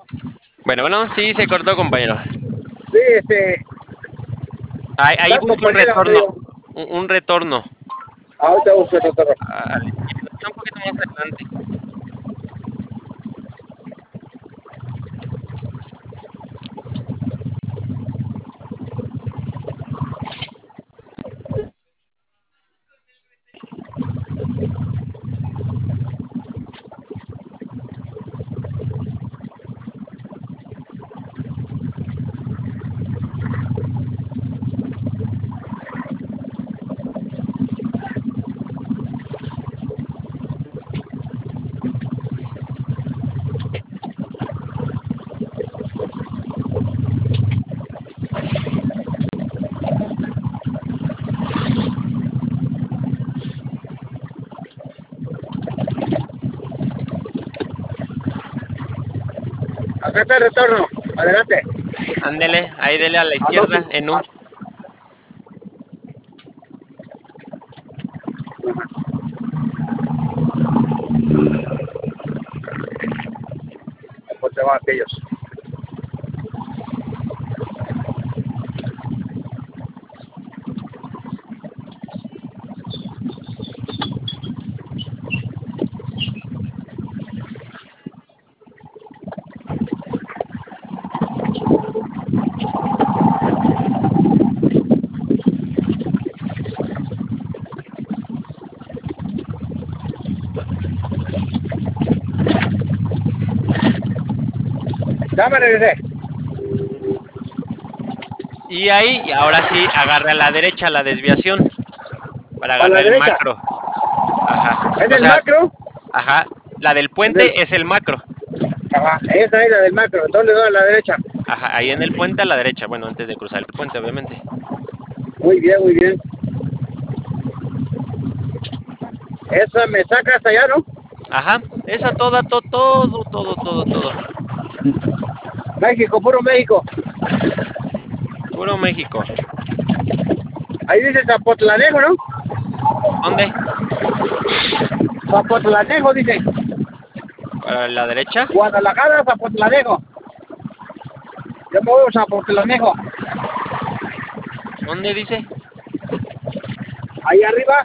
Bueno, sí, se cortó, compañero. Sí, Ahí la busque un compañera me retorno. dijo, Un retorno. ahorita busco el doctor. A la izquierda. Está un poquito más adelante. Acá está el retorno, adelante. Ándele, ahí dele a la A dos, izquierda en U. pues se van aquellos. Ya me regresé. Y ahí, y ahora sí, agarre a la derecha la desviación para A la agarrar el derecha. macro. Ajá. En O el sea, macro. ajá. La del En el, puente es el macro. ajá, esa es la del macro. Entonces le doy a la derecha. Ajá, ahí en el puente a la derecha. Bueno, antes de cruzar el puente, obviamente. Muy bien, muy bien. Esa me saca hasta allá, ¿no? Ajá. Esa toda, todo. México, puro México. Puro México. Ahí dice Zapotlanejo, ¿no? ¿Dónde? Zapotlanejo dice. Para la derecha. Guadalajara, Zapotlanejo. Yo me voy a Zapotlanejo. ¿Dónde dice? Ahí arriba.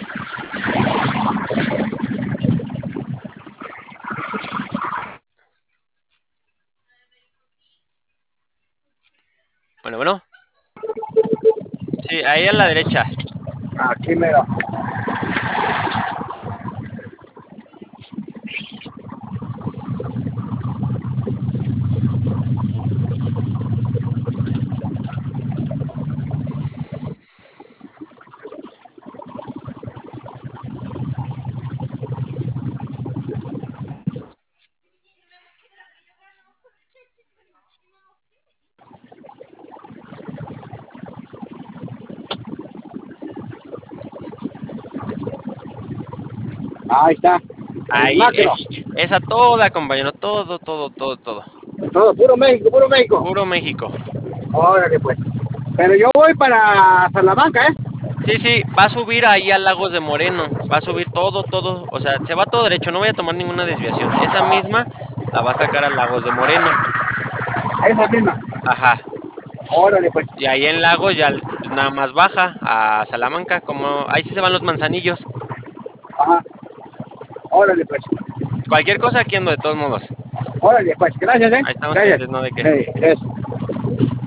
Bueno. Sí, ahí a la derecha. Aquí mero. Ahí está. El Ahí, macro. esa toda, compañero. Todo. Todo, puro México, puro México. Puro México. Órale, pues. Pero yo voy para Salamanca, ¿eh? Sí, va a subir ahí a Lagos de Moreno, va a subir todo, o sea, se va todo derecho, no voy a tomar ninguna desviación. Esa misma la va a sacar a Lagos de Moreno, Esa misma. ajá. Órale, pues. Y ahí en Lagos ya nada más baja a Salamanca, como ahí sí se van los manzanillos. Ajá. Órale, pues. Cualquier cosa aquí ando de todos modos. Órale, pues. Gracias, ¿eh? Ahí estamos Gracias. pendientes, no de qué. Es.